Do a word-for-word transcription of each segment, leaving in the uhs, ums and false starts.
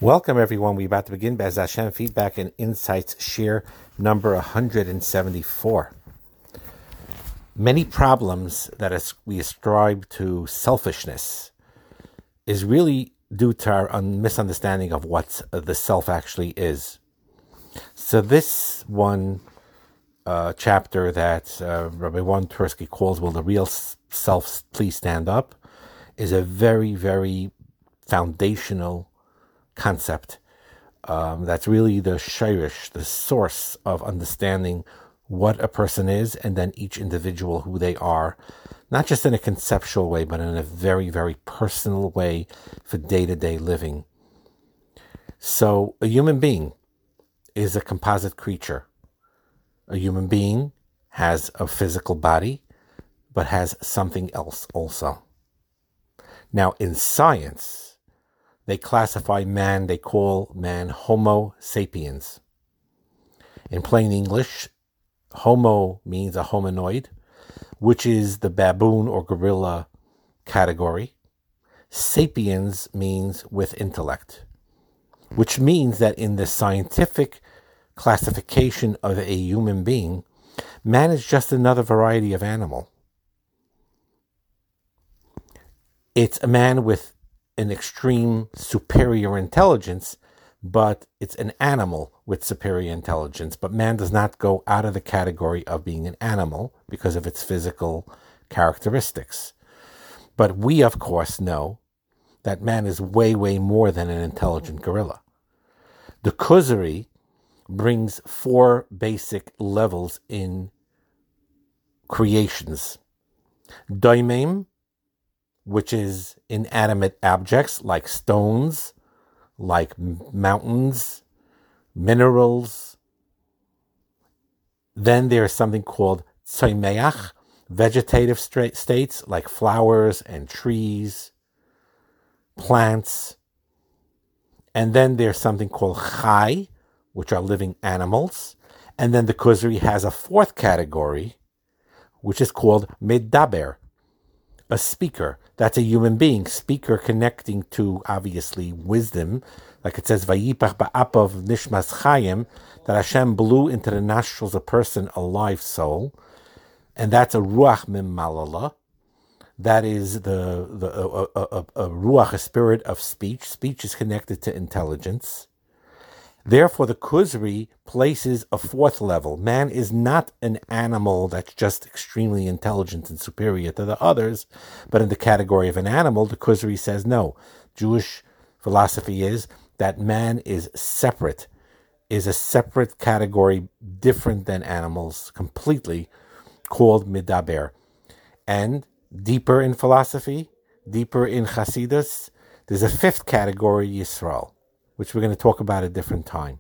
Welcome, everyone. We're about to begin Be'ez Hashem Feedback and Insights, share number one hundred seventy-four. Many problems that we ascribe to selfishness is really due to our misunderstanding of what the self actually is. So this one uh, chapter that uh, Rabbi Warren Tursky calls Will the Real Self Please Stand Up is a very, very foundational concept um, that's really the shirish, the source of understanding what a person is, and then each individual who they are, not just in a conceptual way, but in a very, very personal way for day-to-day living. So a human being is a composite creature. A human being has a physical body, but has something else also. Now, in science, they classify man, they call man Homo sapiens. In plain English, Homo means a hominoid, which is the baboon or gorilla category. Sapiens means with intellect, which means that in the scientific classification of a human being, man is just another variety of animal. It's a man with an extreme superior intelligence, but it's an animal with superior intelligence. But man does not go out of the category of being an animal because of its physical characteristics. But we, of course, know that man is way, way more than an intelligent gorilla. The Kuzari brings four basic levels in creations. Daimim, which is inanimate objects like stones, like mountains, minerals. Then there's something called tzaimeach, vegetative states like flowers and trees, plants. And then there's something called chai, which are living animals. And then the Kuzari has a fourth category, which is called medaber, a speaker. That's a human being, speaker connecting to, obviously, wisdom. Like it says, Vayipach ba'apav nishmas chayim, that Hashem blew into the nostrils of a person a live soul. And that's a ruach mimmalala. That is the, the a, a, a, a ruach, a spirit of speech. Speech is connected to intelligence. Therefore, the Kuzari places a fourth level. Man is not an animal that's just extremely intelligent and superior to the others, but in the category of an animal, the Kuzari says no. Jewish philosophy is that man is separate, is a separate category, different than animals, completely, called midaber. And deeper in philosophy, deeper in Hasidus, there's a fifth category, Yisrael, which we're going to talk about at a different time.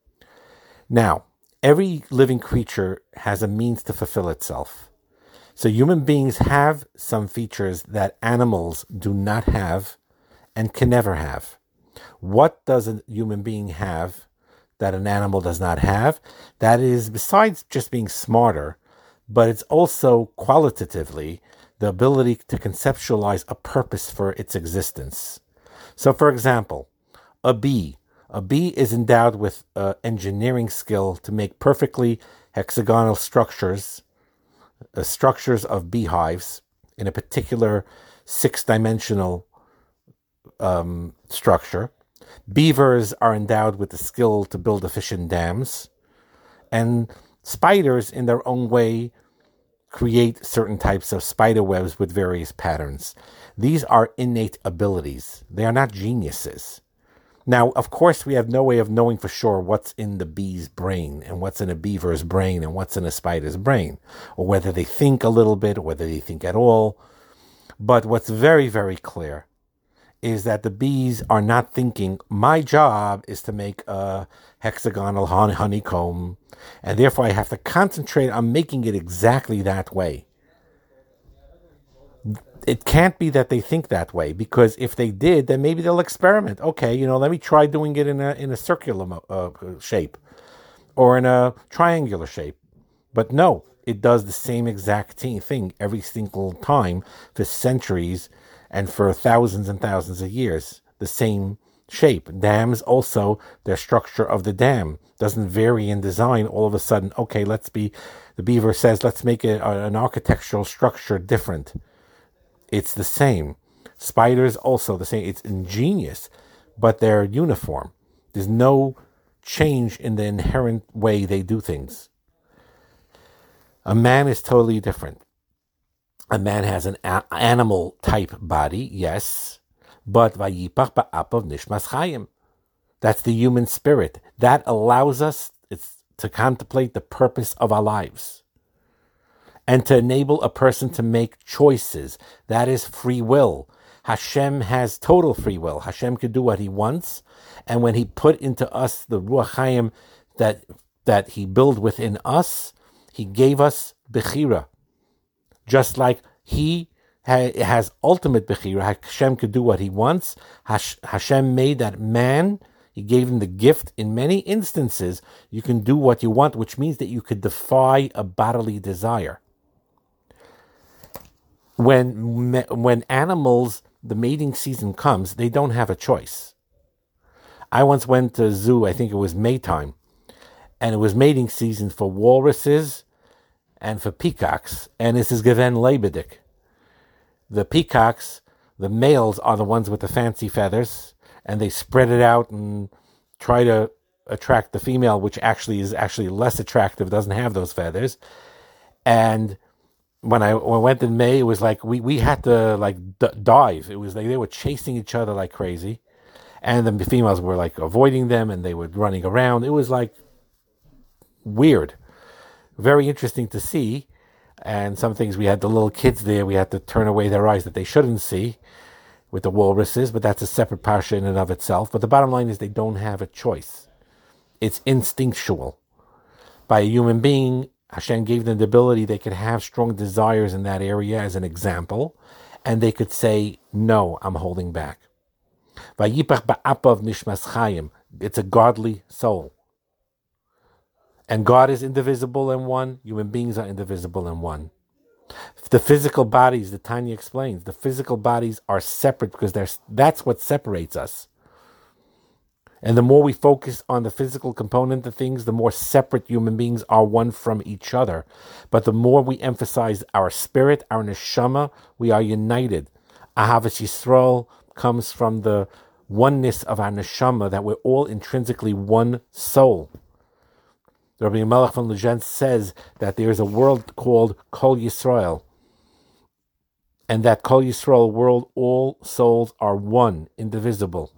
Now, every living creature has a means to fulfill itself. So human beings have some features that animals do not have and can never have. What does a human being have that an animal does not have? That is, besides just being smarter, but it's also qualitatively the ability to conceptualize a purpose for its existence. So, for example, A bee. A bee is endowed with uh, engineering skill to make perfectly hexagonal structures, uh, structures of beehives in a particular six-dimensional um, structure. Beavers are endowed with the skill to build efficient dams. And spiders, in their own way, create certain types of spider webs with various patterns. These are innate abilities. They are not geniuses. Now, of course, we have no way of knowing for sure what's in the bee's brain and what's in a beaver's brain and what's in a spider's brain, or whether they think a little bit or whether they think at all. But what's very, very clear is that the bees are not thinking, my job is to make a hexagonal honeycomb, and therefore I have to concentrate on making it exactly that way. It can't be that they think that way, because if they did, then maybe they'll experiment. Okay, you know, let me try doing it in a in a circular uh, shape or in a triangular shape. But no, it does the same exact thing every single time for centuries and for thousands and thousands of years. The same shape. Dams also, their structure of the dam doesn't vary in design. All of a sudden, okay, let's be, the beaver says, let's make it an architectural structure different. It's the same. Spiders also the same. It's ingenious, but they're uniform. There's no change in the inherent way they do things. A man is totally different. A man has an a- animal type body, yes, but vayipach ba'apav nishmas chayim. That's the human spirit. That allows us it's, to contemplate the purpose of our lives and to enable a person to make choices. That is free will. Hashem has total free will. Hashem could do what he wants, and when he put into us the Ruach Chaim that that he built within us, he gave us Bechira. Just like he ha- has ultimate Bechira, Hashem could do what he wants. Hash- Hashem made that man, he gave him the gift. In many instances, you can do what you want, which means that you could defy a bodily desire. When when animals, the mating season comes, they don't have a choice. I once went to a zoo, I think it was Maytime, and it was mating season for walruses and for peacocks, and this is Geven Lebedik. The peacocks, the males are the ones with the fancy feathers, and they spread it out and try to attract the female, which actually is actually less attractive, doesn't have those feathers. And when I, when I went in May, it was like we, we had to like d- dive. It was like they were chasing each other like crazy, and the females were like avoiding them, and they were running around. It was like weird. Very interesting to see, and some things we had the little kids there, we had to turn away their eyes that they shouldn't see with the walruses, but that's a separate parsha in and of itself. But the bottom line is they don't have a choice. It's instinctual. By a human being, Hashem gave them the ability, they could have strong desires in that area as an example, and they could say, no, I'm holding back. Vayipach ba'apav nishmas chayim. It's a godly soul. And God is indivisible in one. Human beings are indivisible in one. The physical bodies, the Tanya explains, the physical bodies are separate because there's, that's what separates us. And the more we focus on the physical component of things, the more separate human beings are one from each other. But the more we emphasize our spirit, our neshama, we are united. Ahavas Yisrael comes from the oneness of our neshama, that we're all intrinsically one soul. Rabbi Melech von Lezhensk says that there is a world called Kol Yisrael, and that Kol Yisrael world, all souls are one, indivisible.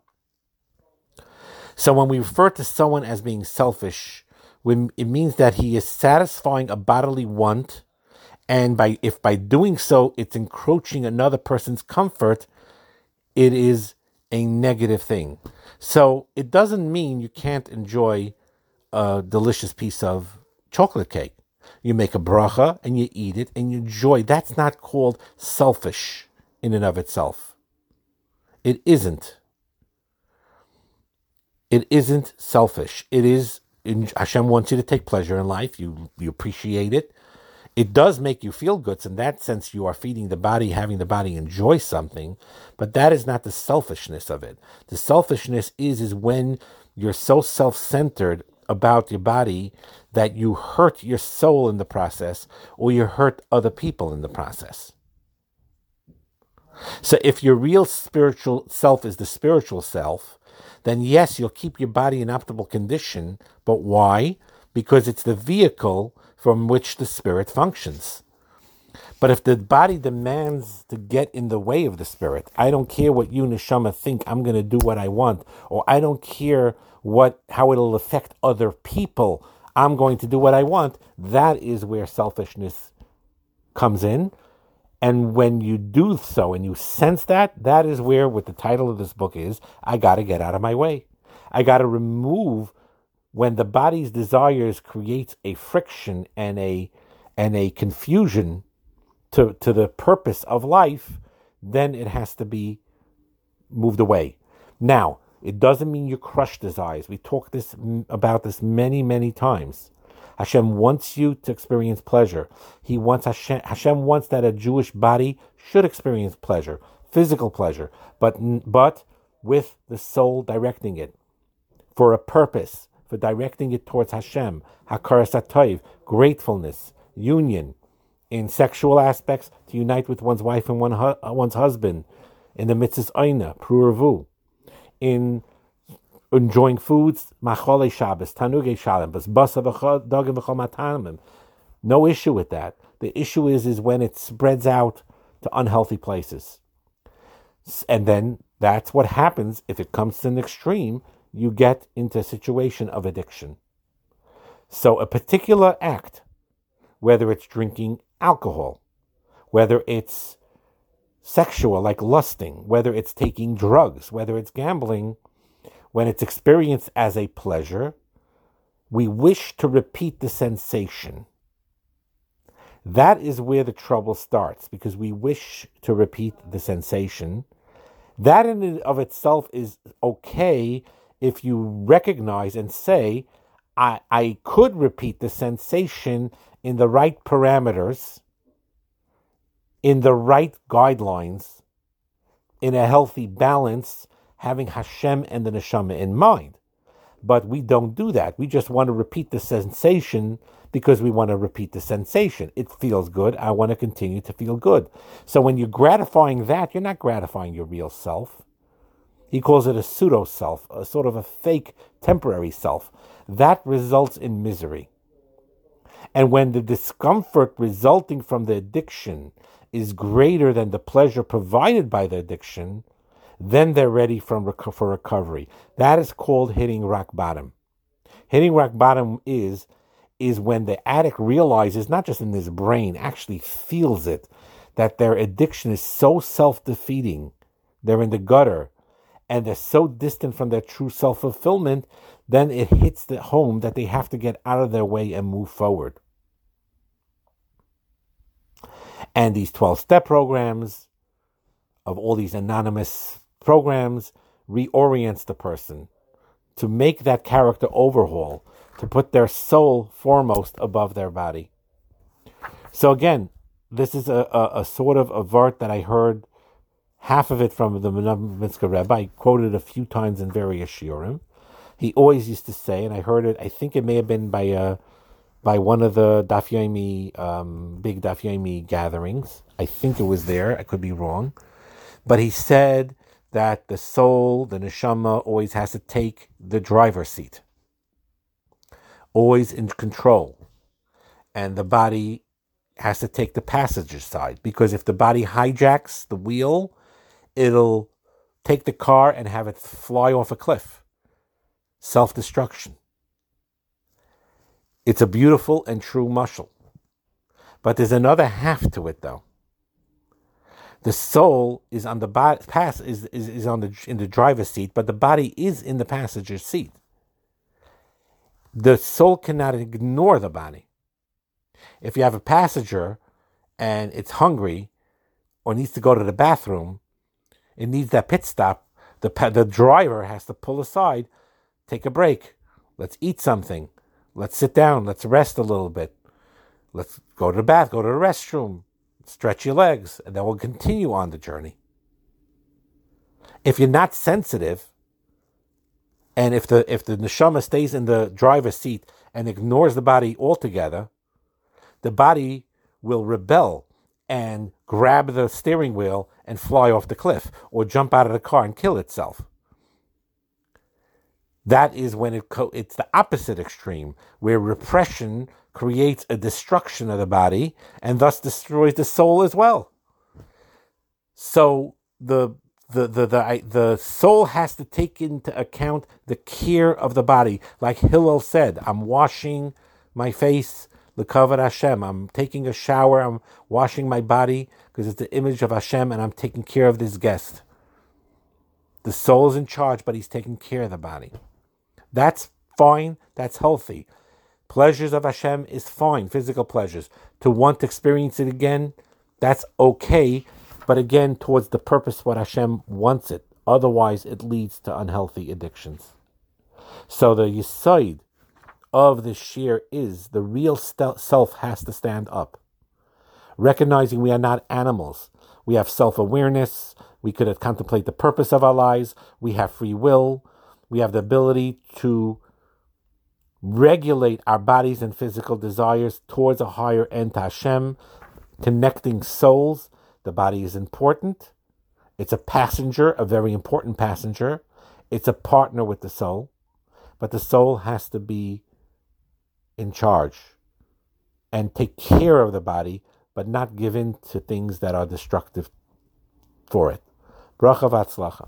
So when we refer to someone as being selfish, when it means that he is satisfying a bodily want, and by if by doing so it's encroaching another person's comfort, it is a negative thing. So it doesn't mean you can't enjoy a delicious piece of chocolate cake. You make a bracha and you eat it and you enjoy. That's not called selfish in and of itself. It isn't. It isn't selfish. It is, Hashem wants you to take pleasure in life. You you appreciate it. It does make you feel good. So in that sense, you are feeding the body, having the body enjoy something. But that is not the selfishness of it. The selfishness is, is when you're so self-centered about your body that you hurt your soul in the process, or you hurt other people in the process. So if your real spiritual self is the spiritual self, then yes, you'll keep your body in optimal condition. But why? Because it's the vehicle from which the spirit functions. But if the body demands to get in the way of the spirit, I don't care what you, neshama, think, I'm going to do what I want, or I don't care what how it'll affect other people, I'm going to do what I want, that is where selfishness comes in. And when you do so and you sense that, that is where, what the title of this book is, I got to get out of my way. I got to remove, when the body's desires creates a friction and a and a confusion to, to the purpose of life, then it has to be moved away. Now, it doesn't mean you crush desires. We talked this about this many, many times. Hashem wants you to experience pleasure. He wants Hashem, Hashem wants that a Jewish body should experience pleasure, physical pleasure. But but with the soul directing it for a purpose, for directing it towards Hashem, hakaras hatov, gratefulness, union, in sexual aspects, to unite with one's wife and one hu- one's husband, in the mitzvahs oina, pruravu, in enjoying foods, machole Shabbos, tanuge shalom, basbasa dogim v'chol matanimim. No issue with that. The issue is, is when it spreads out to unhealthy places. And then that's what happens if it comes to an extreme. You get into a situation of addiction. So a particular act, whether it's drinking alcohol, whether it's sexual, like lusting, whether it's taking drugs, whether it's gambling, when it's experienced as a pleasure, we wish to repeat the sensation. That is where the trouble starts, because we wish to repeat the sensation. That in and of itself is okay if you recognize and say, I, I could repeat the sensation in the right parameters, in the right guidelines, in a healthy balance, having Hashem and the neshama in mind. But we don't do that. We just want to repeat the sensation because we want to repeat the sensation. It feels good. I want to continue to feel good. So when you're gratifying that, you're not gratifying your real self. He calls it a pseudo-self, a sort of a fake temporary self. That results in misery. And when the discomfort resulting from the addiction is greater than the pleasure provided by the addiction, then they're ready from, for recovery. That is called hitting rock bottom. Hitting rock bottom is, is when the addict realizes, not just in his brain, actually feels it, that their addiction is so self-defeating, they're in the gutter, and they're so distant from their true self-fulfillment, then it hits the home that they have to get out of their way and move forward. And these twelve-step programs, of all these anonymous programs, reorients the person to make that character overhaul, to put their soul foremost above their body. So again, this is a, a, a sort of a vart that I heard half of it from the Menachemska Rebbe. I quoted it a few times in various shiurim. He always used to say, and I heard it, I think it may have been by uh, by one of the Daf Yomi, um, big Daf Yomi gatherings. I think it was there. I could be wrong. But he said that the soul, the neshama, always has to take the driver's seat. Always in control. And the body has to take the passenger side. Because if the body hijacks the wheel, it'll take the car and have it fly off a cliff. Self-destruction. It's a beautiful and true mashal. But there's another half to it, though. The soul is on the body, pass is, is, is on the in the driver's seat, but the body is in the passenger's seat. The soul cannot ignore the body. If you have a passenger and it's hungry or needs to go to the bathroom, it needs that pit stop, the the driver has to pull aside, take a break. Let's eat something. Let's sit down. Let's rest a little bit. Let's go to the bath, go to the restroom, stretch your legs, and then we'll continue on the journey. If you're not sensitive, and if the if the neshama stays in the driver's seat and ignores the body altogether, the body will rebel and grab the steering wheel and fly off the cliff or jump out of the car and kill itself. That is when it co- it's the opposite extreme, where repression creates a destruction of the body and thus destroys the soul as well. So the the the the, the soul has to take into account the care of the body. Like Hillel said, I'm washing my face, l'kavod Hashem. I'm taking a shower, I'm washing my body because it's the image of Hashem, and I'm taking care of this guest. The soul is in charge, but he's taking care of the body. That's fine, that's healthy. Pleasures of Hashem is fine, physical pleasures. To want to experience it again, that's okay, but again, towards the purpose what Hashem wants it. Otherwise, it leads to unhealthy addictions. So the yesod of the shir is the real self has to stand up. Recognizing we are not animals. We have self-awareness, We could contemplate the purpose of our lives. We have free will. We have the ability to regulate our bodies and physical desires towards a higher end to Hashem, connecting souls. The body is important. It's a passenger, a very important passenger. It's a partner with the soul. But the soul has to be in charge and take care of the body, but not give in to things that are destructive for it. Bracha v'atzlacha.